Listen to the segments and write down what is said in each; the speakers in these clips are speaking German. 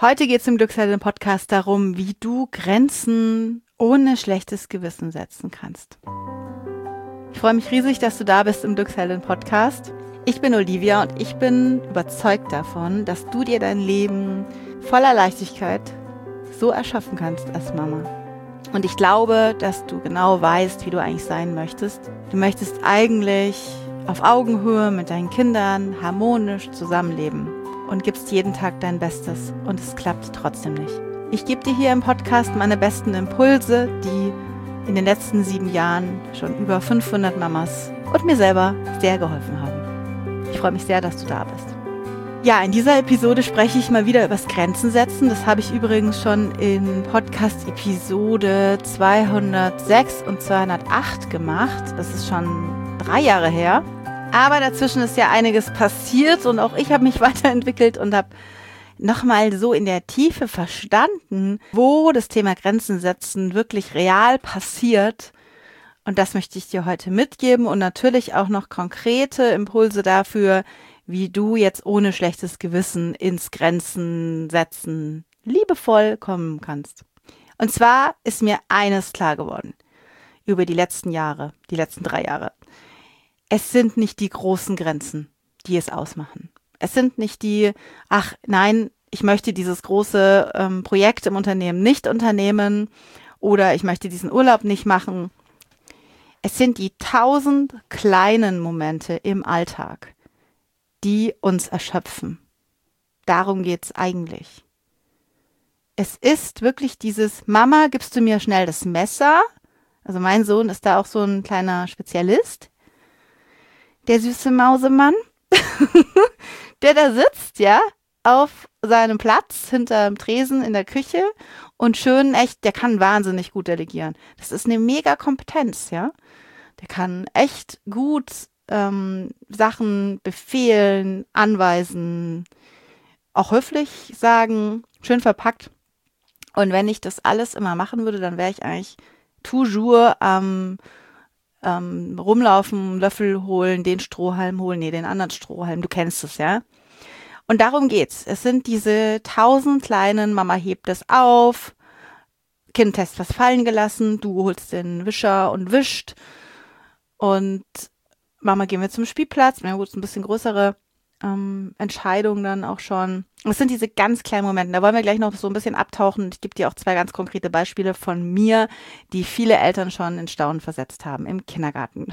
Heute geht es im Glücksheldin-Podcast darum, wie du Grenzen ohne schlechtes Gewissen setzen kannst. Ich freue mich riesig, dass du da bist im Glücksheldin-Podcast. Ich bin Olivia und ich bin überzeugt davon, dass du dir dein Leben voller Leichtigkeit so erschaffen kannst als Mama. Und ich glaube, dass du genau weißt, wie du eigentlich sein möchtest. Du möchtest eigentlich auf Augenhöhe mit deinen Kindern harmonisch zusammenleben und gibst jeden Tag dein Bestes und es klappt trotzdem nicht. Ich gebe dir hier im Podcast meine besten Impulse, die in den letzten 7 Jahren schon über 500 Mamas und mir selber sehr geholfen haben. Ich freue mich sehr, dass du da bist. Ja, in dieser Episode spreche ich mal wieder über das Grenzen setzen. Das habe ich übrigens schon in Podcast-Episode 206 und 208 gemacht. Das ist schon 3 Jahre her. Aber dazwischen ist ja einiges passiert und auch ich habe mich weiterentwickelt und habe nochmal so in der Tiefe verstanden, wo das Thema Grenzen setzen wirklich real passiert. Und das möchte ich dir heute mitgeben und natürlich auch noch konkrete Impulse dafür, wie du jetzt ohne schlechtes Gewissen ins Grenzen setzen liebevoll kommen kannst. Und zwar ist mir eines klar geworden über die letzten 3 Jahre. Es sind nicht die großen Grenzen, die es ausmachen. Es sind nicht die, ach nein, ich möchte dieses große Projekt im Unternehmen nicht unternehmen oder ich möchte diesen Urlaub nicht machen. Es sind die 1000 kleinen Momente im Alltag, die uns erschöpfen. Darum geht's eigentlich. Es ist wirklich dieses, Mama, gibst du mir schnell das Messer? Also mein Sohn ist da auch so ein kleiner Spezialist. Der süße Mausemann, der da sitzt, ja, auf seinem Platz hinterm Tresen in der Küche und schön echt, der kann wahnsinnig gut delegieren. Das ist eine mega Kompetenz, ja. Der kann echt gut Sachen befehlen, anweisen, auch höflich sagen, schön verpackt. Und wenn ich das alles immer machen würde, dann wäre ich eigentlich toujours am rumlaufen, Löffel holen, den Strohhalm holen, den anderen Strohhalm, du kennst es, ja. Und darum geht's. Es sind diese 1000 kleinen, Mama hebt es auf, Kind hast was fallen gelassen, du holst den Wischer und wischt und Mama, gehen wir zum Spielplatz. Na gut, ein bisschen größere Entscheidungen dann auch schon. Es sind diese ganz kleinen Momente. Da wollen wir gleich noch so ein bisschen abtauchen. Ich gebe dir auch 2 ganz konkrete Beispiele von mir, die viele Eltern schon in Staunen versetzt haben im Kindergarten.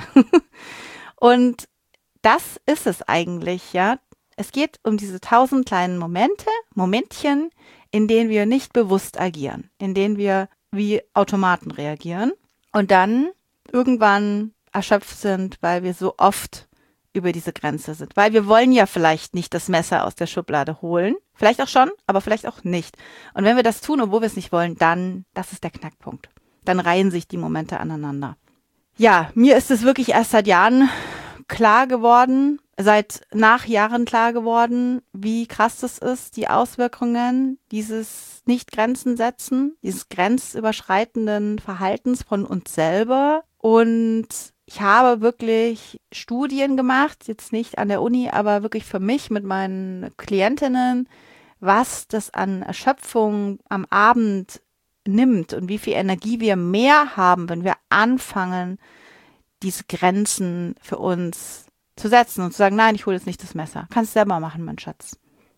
Und das ist es eigentlich, ja. Es geht um diese 1000 kleinen Momentchen, in denen wir nicht bewusst agieren, in denen wir wie Automaten reagieren und dann irgendwann erschöpft sind, weil wir so oft über diese Grenze sind. Weil wir wollen ja vielleicht nicht das Messer aus der Schublade holen. Vielleicht auch schon, aber vielleicht auch nicht. Und wenn wir das tun, obwohl wir es nicht wollen, dann, das ist der Knackpunkt. Dann reihen sich die Momente aneinander. Ja, mir ist es wirklich erst seit Jahren klar geworden, nach Jahren klar geworden, wie krass das ist, die Auswirkungen dieses Nicht-Grenzen setzen, dieses grenzüberschreitenden Verhaltens von uns selber. Und ich habe wirklich Studien gemacht, jetzt nicht an der Uni, aber wirklich für mich mit meinen Klientinnen, was das an Erschöpfung am Abend nimmt und wie viel Energie wir mehr haben, wenn wir anfangen, diese Grenzen für uns zu setzen und zu sagen, nein, ich hole jetzt nicht das Messer. Kannst du selber machen, mein Schatz.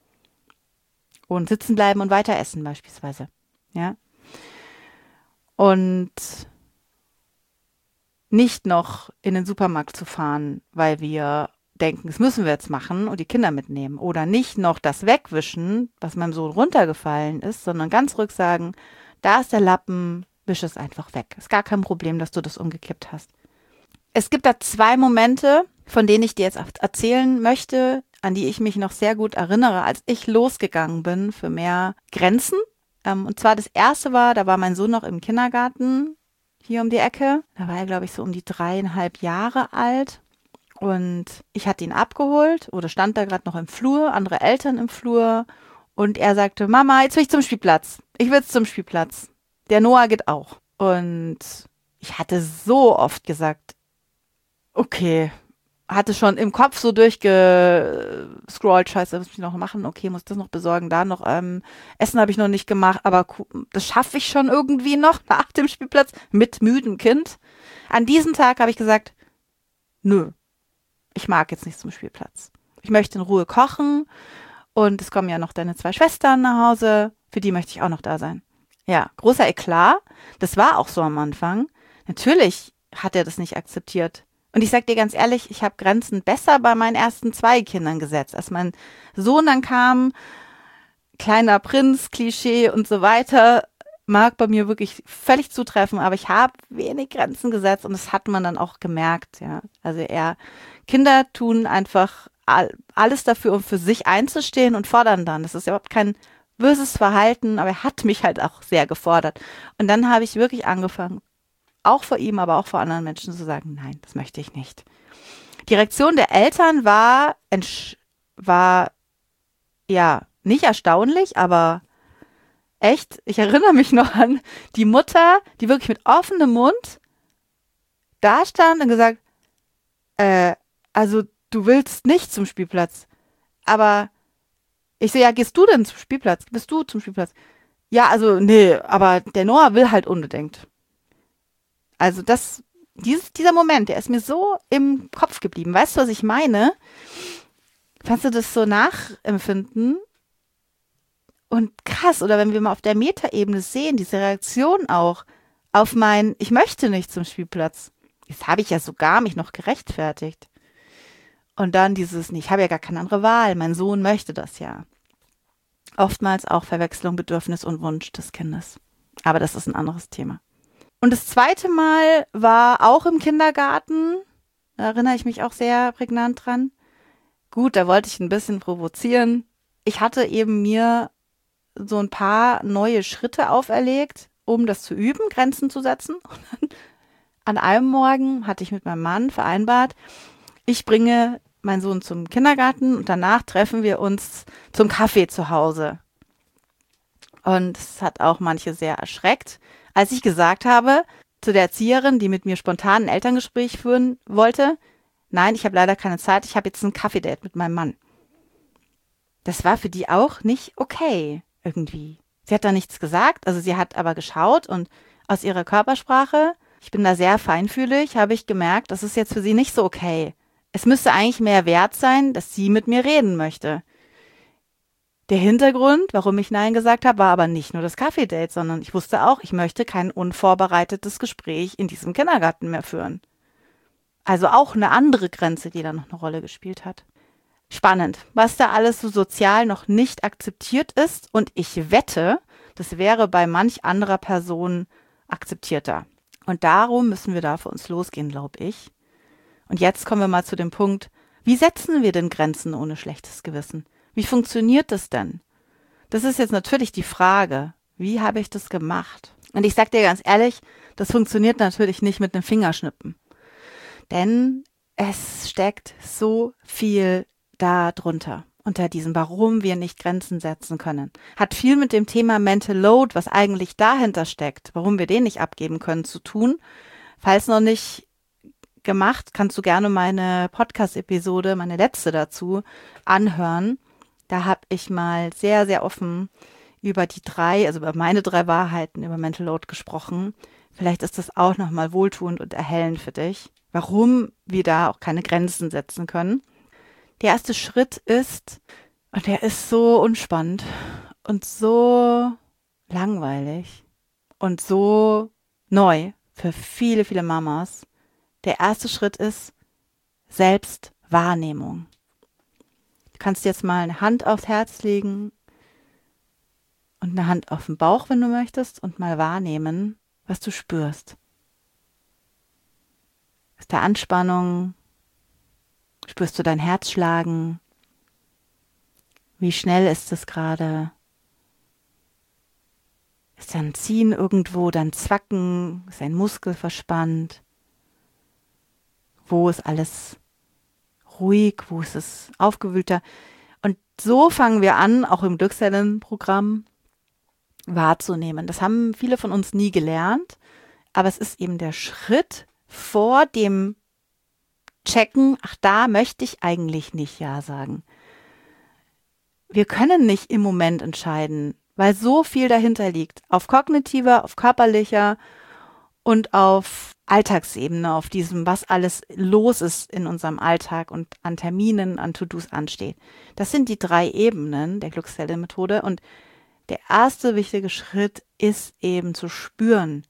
Und sitzen bleiben und weiter essen beispielsweise. Ja. Und nicht noch in den Supermarkt zu fahren, weil wir denken, das müssen wir jetzt machen und die Kinder mitnehmen. Oder nicht noch das wegwischen, was meinem Sohn runtergefallen ist, sondern ganz ruhig sagen, da ist der Lappen, wisch es einfach weg. Ist gar kein Problem, dass du das umgekippt hast. Es gibt da 2 Momente, von denen ich dir jetzt erzählen möchte, an die ich mich noch sehr gut erinnere, als ich losgegangen bin für mehr Grenzen. Und zwar das erste war, da war mein Sohn noch im Kindergarten, hier um die Ecke. Da war er, glaube ich, so um die 3,5 Jahre alt. Und ich hatte ihn abgeholt oder stand da gerade noch im Flur, andere Eltern im Flur. Und er sagte, Mama, jetzt will ich zum Spielplatz. Ich will jetzt zum Spielplatz. Der Noah geht auch. Und ich hatte so oft gesagt, okay, hatte schon im Kopf so durchgescrollt, scheiße, was muss ich noch machen? Okay, muss das noch besorgen, da noch Essen habe ich noch nicht gemacht, aber das schaffe ich schon irgendwie noch nach dem Spielplatz mit müdem Kind. An diesem Tag habe ich gesagt, nö, ich mag jetzt nicht zum Spielplatz. Ich möchte in Ruhe kochen und es kommen ja noch deine 2 Schwestern nach Hause, für die möchte ich auch noch da sein. Ja, großer Eklat, das war auch so am Anfang. Natürlich hat er das nicht akzeptiert. Und ich sag dir ganz ehrlich, ich habe Grenzen besser bei meinen ersten 2 Kindern gesetzt. Als mein Sohn dann kam, kleiner Prinz, Klischee und so weiter, mag bei mir wirklich völlig zutreffen, aber ich habe wenig Grenzen gesetzt und das hat man dann auch gemerkt, ja. Also Kinder tun einfach alles dafür, um für sich einzustehen und fordern dann. Das ist überhaupt kein böses Verhalten, aber er hat mich halt auch sehr gefordert. Und dann habe ich wirklich angefangen, auch vor ihm, aber auch vor anderen Menschen zu sagen, nein, das möchte ich nicht. Die Reaktion der Eltern war ja nicht erstaunlich, aber echt, ich erinnere mich noch an die Mutter, die wirklich mit offenem Mund da stand und gesagt, also du willst nicht zum Spielplatz. Aber ich so, ja, gehst du denn zum Spielplatz? Bist du zum Spielplatz? Ja, also nee, aber der Noah will halt unbedingt. Also dieser Moment, der ist mir so im Kopf geblieben. Weißt du, was ich meine? Kannst du das so nachempfinden? Und krass, oder wenn wir mal auf der Metaebene sehen, diese Reaktion auch auf ich möchte nicht zum Spielplatz. Jetzt habe ich ja sogar mich noch gerechtfertigt. Und dann ich habe ja gar keine andere Wahl, mein Sohn möchte das ja. Oftmals auch Verwechslung, Bedürfnis und Wunsch des Kindes. Aber das ist ein anderes Thema. Und das zweite Mal war auch im Kindergarten. Da erinnere ich mich auch sehr prägnant dran. Gut, da wollte ich ein bisschen provozieren. Ich hatte eben mir so ein paar neue Schritte auferlegt, um das zu üben, Grenzen zu setzen. Und an einem Morgen hatte ich mit meinem Mann vereinbart, ich bringe meinen Sohn zum Kindergarten und danach treffen wir uns zum Kaffee zu Hause. Und es hat auch manche sehr erschreckt, als ich gesagt habe zu der Erzieherin, die mit mir spontan ein Elterngespräch führen wollte, nein, ich habe leider keine Zeit, ich habe jetzt ein Kaffee-Date mit meinem Mann. Das war für die auch nicht okay, irgendwie. Sie hat da nichts gesagt, also sie hat aber geschaut und aus ihrer Körpersprache, ich bin da sehr feinfühlig, habe ich gemerkt, das ist jetzt für sie nicht so okay. Es müsste eigentlich mehr wert sein, dass sie mit mir reden möchte. Der Hintergrund, warum ich Nein gesagt habe, war aber nicht nur das Kaffee-Date, sondern ich wusste auch, ich möchte kein unvorbereitetes Gespräch in diesem Kindergarten mehr führen. Also auch eine andere Grenze, die da noch eine Rolle gespielt hat. Spannend, was da alles so sozial noch nicht akzeptiert ist und ich wette, das wäre bei manch anderer Person akzeptierter. Und darum müssen wir da für uns losgehen, glaube ich. Und jetzt kommen wir mal zu dem Punkt, wie setzen wir denn Grenzen ohne schlechtes Gewissen? Wie funktioniert das denn? Das ist jetzt natürlich die Frage, wie habe ich das gemacht? Und ich sag dir ganz ehrlich, das funktioniert natürlich nicht mit einem Fingerschnippen. Denn es steckt so viel da drunter, unter diesem, warum wir nicht Grenzen setzen können. Hat viel mit dem Thema Mental Load, was eigentlich dahinter steckt, warum wir den nicht abgeben können, zu tun. Falls noch nicht gemacht, kannst du gerne meine Podcast-Episode, meine letzte dazu, anhören. Da habe ich mal sehr, sehr offen über über meine 3 Wahrheiten über Mental Load gesprochen. Vielleicht ist das auch nochmal wohltuend und erhellend für dich, warum wir da auch keine Grenzen setzen können. Der erste Schritt ist, und der ist so unspannend und so langweilig und so neu für viele, viele Mamas. Der erste Schritt ist Selbstwahrnehmung. Du kannst jetzt mal eine Hand aufs Herz legen und eine Hand auf den Bauch, wenn du möchtest, und mal wahrnehmen, was du spürst. Ist da Anspannung? Spürst du dein Herz schlagen? Wie schnell ist es gerade? Ist da ein Ziehen irgendwo, dann Zwacken? Ist ein Muskel verspannt? Wo ist alles ruhig? Wo ist es aufgewühlter? Und so fangen wir an, auch im Glücksellenprogramm wahrzunehmen. Das haben viele von uns nie gelernt, aber es ist eben der Schritt vor dem checken, ach, da möchte ich eigentlich nicht Ja sagen. Wir können nicht im Moment entscheiden, weil so viel dahinter liegt. Auf kognitiver, auf körperlicher und auf Alltagsebene, auf diesem, was alles los ist in unserem Alltag und an Terminen, an To-Dos ansteht. Das sind die 3 Ebenen der Glückszelle-Methode und der erste wichtige Schritt ist eben zu spüren,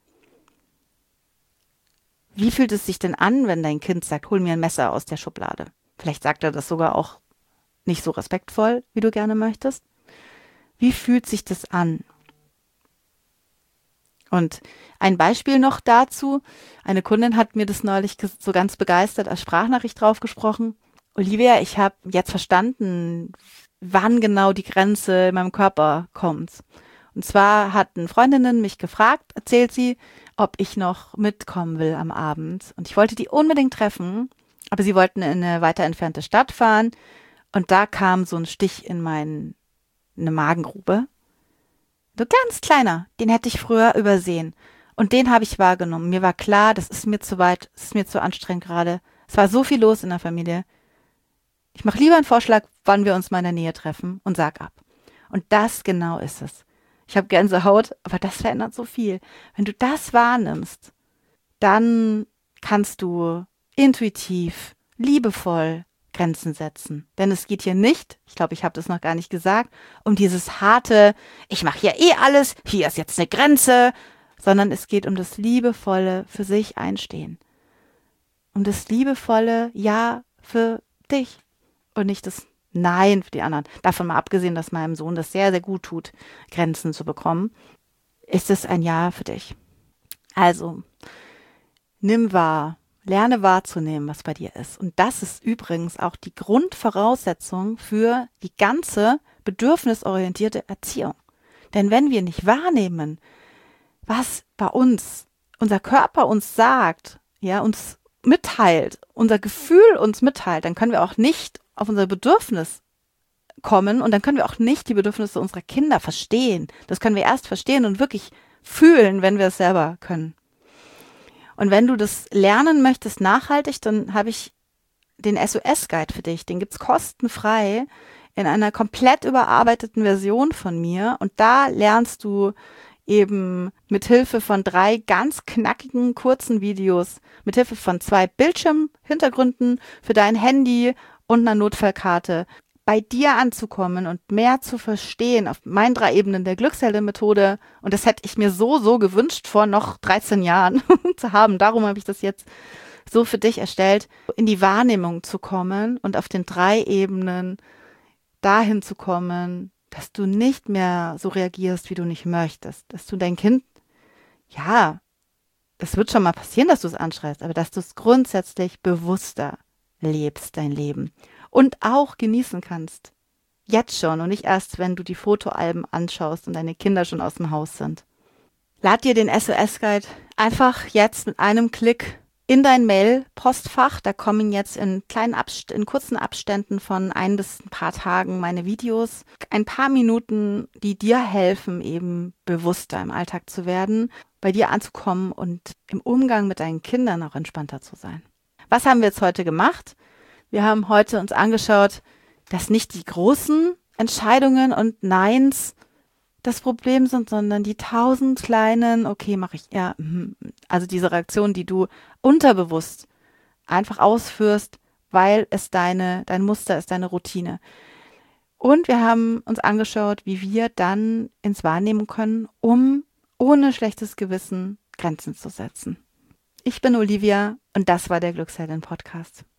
wie fühlt es sich denn an, wenn dein Kind sagt, hol mir ein Messer aus der Schublade? Vielleicht sagt er das sogar auch nicht so respektvoll, wie du gerne möchtest. Wie fühlt sich das an? Und ein Beispiel noch dazu. Eine Kundin hat mir das neulich so ganz begeistert als Sprachnachricht draufgesprochen. Olivia, ich habe jetzt verstanden, wann genau die Grenze in meinem Körper kommt. Und zwar hatten Freundinnen mich gefragt, erzählt sie, ob ich noch mitkommen will am Abend. Und ich wollte die unbedingt treffen, aber sie wollten in eine weiter entfernte Stadt fahren. Und da kam so ein Stich in eine Magengrube. So ganz kleiner, den hätte ich früher übersehen. Und den habe ich wahrgenommen. Mir war klar, das ist mir zu weit, das ist mir zu anstrengend gerade. Es war so viel los in der Familie. Ich mache lieber einen Vorschlag, wann wir uns mal in der Nähe treffen und sag ab. Und das genau ist es. Ich habe Gänsehaut, aber das verändert so viel. Wenn du das wahrnimmst, dann kannst du intuitiv, liebevoll Grenzen setzen. Denn es geht hier nicht, ich glaube, ich habe das noch gar nicht gesagt, um dieses harte, ich mache hier eh alles, hier ist jetzt eine Grenze, sondern es geht um das liebevolle für sich einstehen. Um das liebevolle Ja für dich und nicht das Nein für die anderen. Davon mal abgesehen, dass meinem Sohn das sehr, sehr gut tut, Grenzen zu bekommen, ist es ein Ja für dich. Also, nimm wahr, lerne wahrzunehmen, was bei dir ist. Und das ist übrigens auch die Grundvoraussetzung für die ganze bedürfnisorientierte Erziehung. Denn wenn wir nicht wahrnehmen, was bei uns, unser Körper uns sagt, ja, uns mitteilt, unser Gefühl uns mitteilt, dann können wir auch nicht auf unser Bedürfnis kommen und dann können wir auch nicht die Bedürfnisse unserer Kinder verstehen. Das können wir erst verstehen und wirklich fühlen, wenn wir es selber können. Und wenn du das lernen möchtest nachhaltig, dann habe ich den SOS-Guide für dich. Den gibt's kostenfrei in einer komplett überarbeiteten Version von mir. Und da lernst du eben mit Hilfe von 3 ganz knackigen, kurzen Videos, mit Hilfe von 2 Bildschirmhintergründen für dein Handy und einer Notfallkarte, bei dir anzukommen und mehr zu verstehen auf meinen 3 Ebenen der Glückshelde-Methode. Und das hätte ich mir so gewünscht, vor noch 13 Jahren zu haben. Darum habe ich das jetzt so für dich erstellt, in die Wahrnehmung zu kommen und auf den 3 Ebenen dahin zu kommen, dass du nicht mehr so reagierst, wie du nicht möchtest. Dass du dein Kind, ja, es wird schon mal passieren, dass du es anschreist, aber dass du es grundsätzlich bewusster lebst, dein Leben. Und auch genießen kannst. Jetzt schon und nicht erst, wenn du die Fotoalben anschaust und deine Kinder schon aus dem Haus sind. Lad dir den SOS-Guide einfach jetzt mit einem Klick in dein Mail-Postfach. Da kommen jetzt in kurzen Abständen von 1 bis ein paar Tagen meine Videos. Ein paar Minuten, die dir helfen, eben bewusster im Alltag zu werden, bei dir anzukommen und im Umgang mit deinen Kindern auch entspannter zu sein. Was haben wir jetzt heute gemacht? Wir haben heute uns angeschaut, dass nicht die großen Entscheidungen und Neins das Problem sind, sondern die 1000 kleinen, okay, mache ich, ja, also diese Reaktion, die du unterbewusst einfach ausführst, weil es dein Muster ist, deine Routine. Und wir haben uns angeschaut, wie wir dann ins Wahrnehmen können, um ohne schlechtes Gewissen Grenzen zu setzen. Ich bin Olivia und das war der Glücksheldin Podcast.